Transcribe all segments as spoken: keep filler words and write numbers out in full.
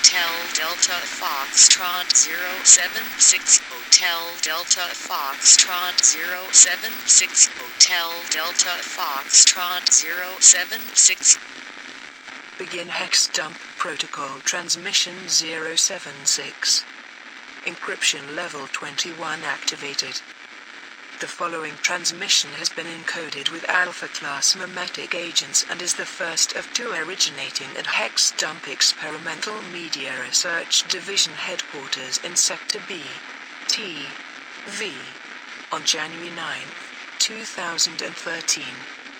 Hotel Delta Foxtrot zero seven six Hotel Delta Foxtrot zero seven six Hotel Delta Foxtrot zero seven six. Begin hex dump protocol transmission zero seven six. Encryption level twenty-one activated. The following transmission has been encoded with Alpha-class memetic agents and is the first of two originating at Hex Dump Experimental Media Research Division Headquarters in Sector B, T, V, on January ninth, two thousand thirteen.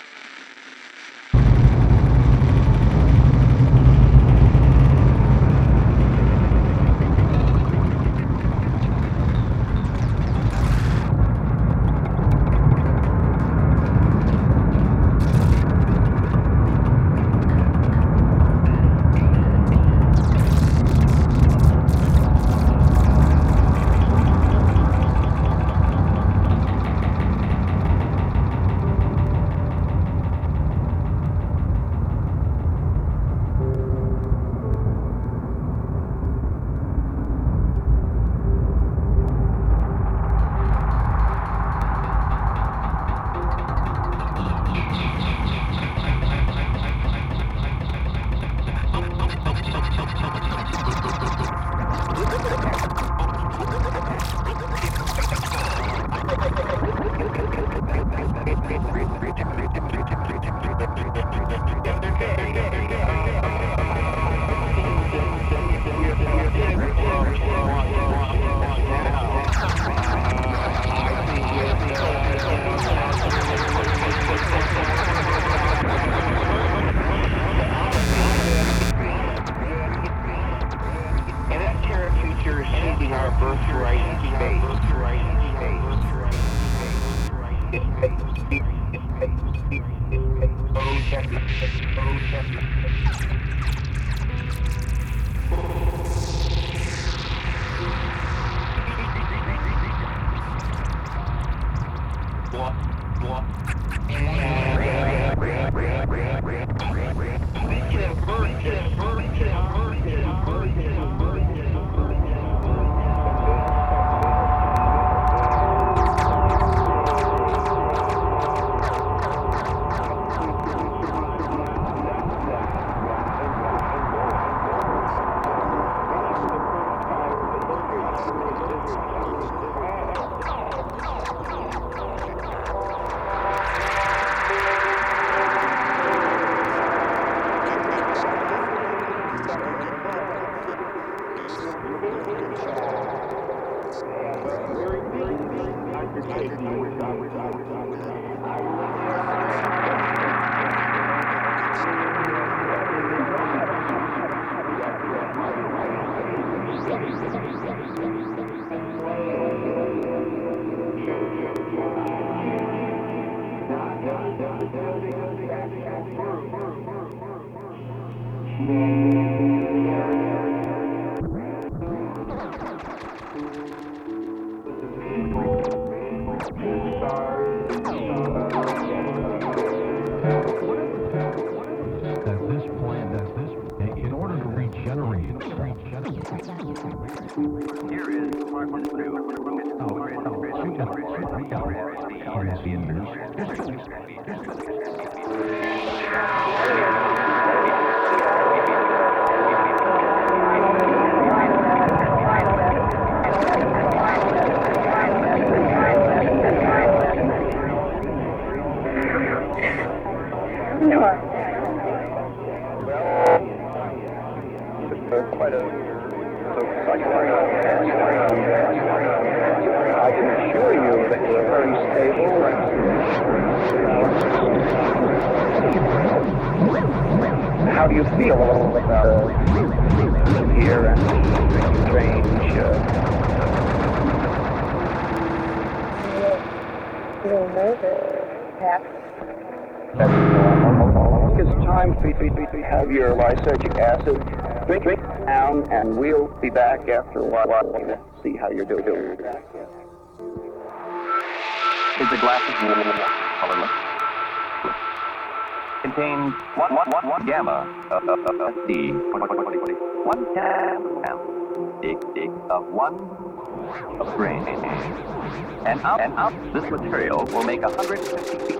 How do you feel about uh, here and strange? Uh... A little nervous, perhaps. It's time to have your lysergic acid. Drink, drink down, and we'll be back after a while to see how you're doing. Is the glass of water colorless? contains one, one, one, one gamma. Uh, uh, uh, let's see. One gamma. Dig, dig, of one of grain. And out, and out, this material will make a hundred fifty.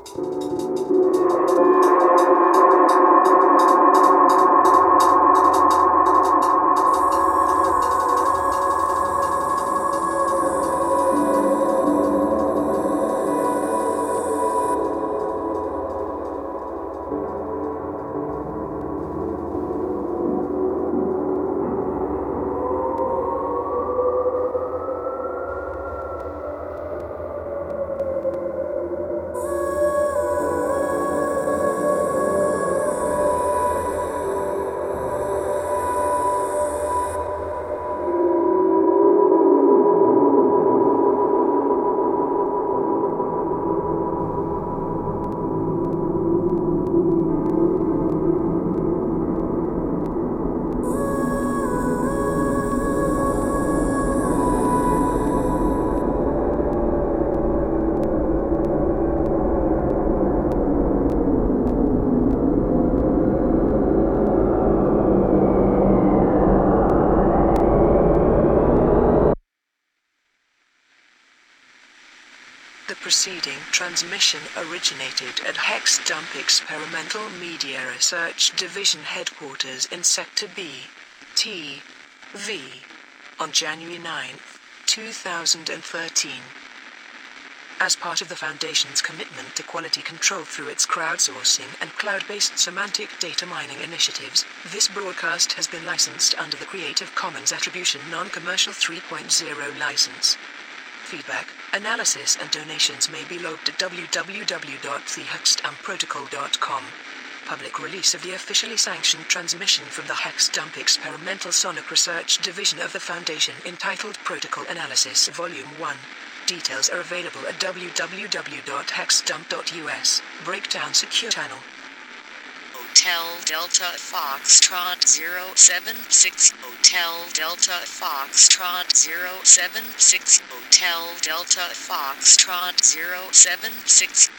The preceding transmission originated at Hex Dump Experimental Media Research Division Headquarters in Sector B, T V, on January ninth, two thousand thirteen. As part of the Foundation's commitment to quality control through its crowdsourcing and cloud-based semantic data mining initiatives, this broadcast has been licensed under the Creative Commons Attribution Non-Commercial three point oh license. Feedback, analysis and donations may be logged at w w w dot the hexdump protocol dot com. Public release of the officially sanctioned transmission from the Hex Dump Experimental Sonic Research Division of the Foundation entitled Protocol Analysis Volume one. Details are available at w w w dot hexdump dot u s. Breakdown Secure Channel. Hotel Delta Foxtrot zero seven six Hotel Delta Foxtrot zero seven six Hotel Delta Foxtrot zero seven six